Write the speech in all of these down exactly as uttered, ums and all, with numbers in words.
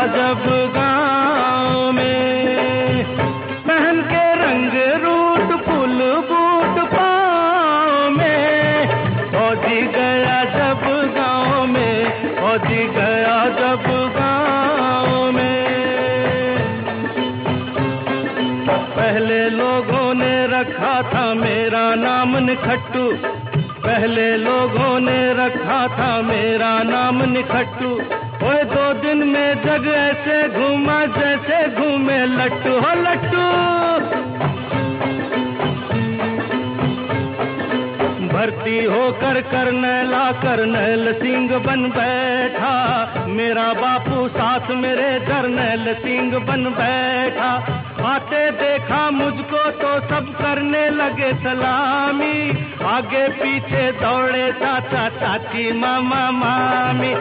जब गाँव में, पहन के रंग रूट फूल बूट पाँव में, फौजी गया जब गाँव में, फौजी गया जब गाँव में। पहले लोगों ने रखा था मेरा नाम निखट्टू, पहले लोगों ने रखा था मेरा नाम निखट्टू, ओए दो दिन में जग ऐसे घूमा जैसे घूमे लट्टू हो लट्टू। भर्ती होकर करनैला करनैल सिंह बन बैठा, मेरा बापू साथ मेरे जरनैल सिंह बन बैठा। आते देखा मुझको तो सब करने लगे सलामी, आगे पीछे दौड़े चाचा चाची मामा मामी।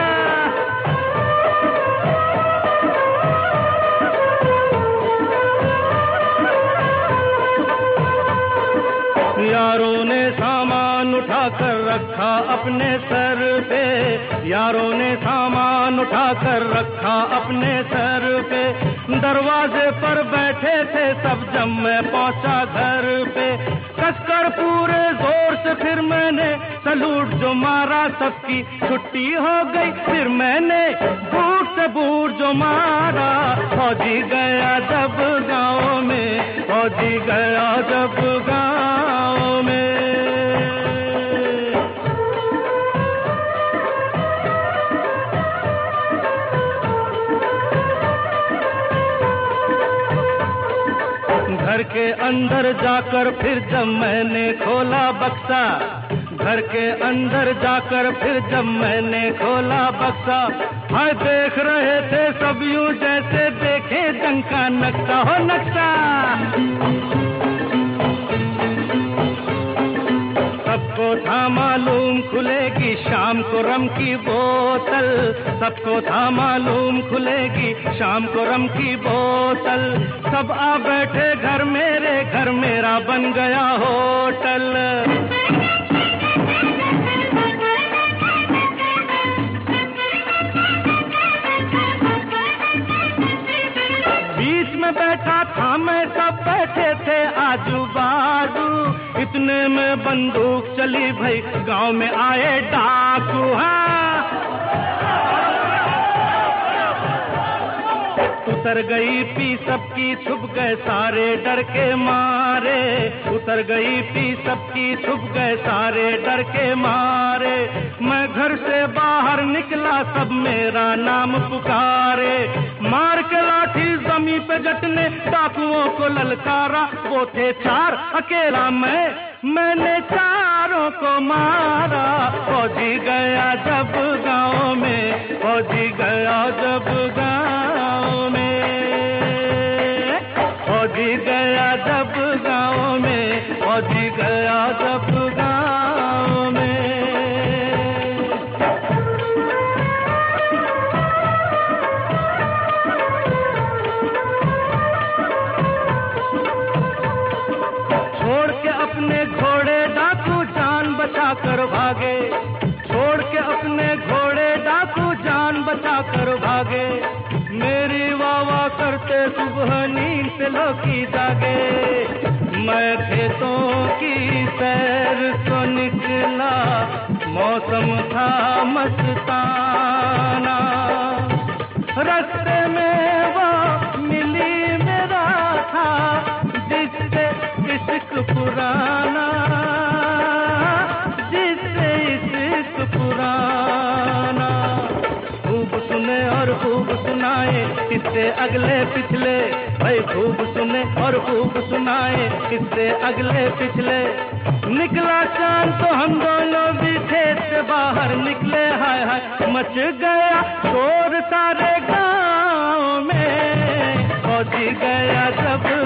यारों ने सामान उठा कर रखा अपने सर पे, यारों ने सामान उठा कर रखा अपने सर पे, दरवाजे पर बैठे थे सब जब मैं पहुंचा घर पे। कसकर पूरे जोर से फिर मैंने सलूट जो मारा, सबकी छुट्टी हो गई फिर मैंने बूट से बूट जो मारा। फौजी गया जब गाँव में, फौजी गया जब गाँव में। घर के अंदर जाकर फिर जब मैंने खोला बक्सा, घर के अंदर जाकर फिर जब मैंने खोला बक्सा, हाय देख रहे थे सब यूं जैसे देखे जंग का नक्शा हो नक्शा। सबको था मालूम खुलेगी शाम को रम की बोतल, सबको था मालूम खुलेगी शाम को रम की बोतल। सब आ बैठे घर मेरे, घर मेरा बन गया होटल। बीच में बैठा था मैं, सब बैठे थे आजू बाजू, इतने में बंदूक चली भाई गांव में आए डाकू। हाँ उतर गई पी सबकी छुप गए सारे डर के मारे, उतर गई पी सबकी छुप गए सारे डर के मारे। मैं घर से बाहर निकला सब मेरा नाम पुकारे, मार के लाठी जमीन पे जटने डाकुओं को ललकारा। वो थे चार अकेला मैं, मैंने चारों को मारा। फौजी गया जब गाँव में, फौजी गया जब गाँव में, फौजी गया जब गाँव में, फौजी गया जब गाँव में। छोड़ के अपने घोड़े डाकू जान बचा कर भागे, छोड़ के अपने घोड़े डाकू जान बचा कर भागे। मेरी वाह वाह करते सुबह नींद से लोकी जागे। मैं खेतों की सैर को निकला, मौसम था मस्ताना। रास्ते में वो मिली मेरा था जिससे इश्क पुराना, जिससे इश्क पुराना। खूब सुने और खूब सुनाए किससे अगले पिछले, भाई खूब सुने और खूब सुनाए किससे अगले पिछले। निकला चांद तो हम दोनों भी खेत से बाहर निकले। हाय हाय मच गया शोर सारे गाँव में, फौजी गया जब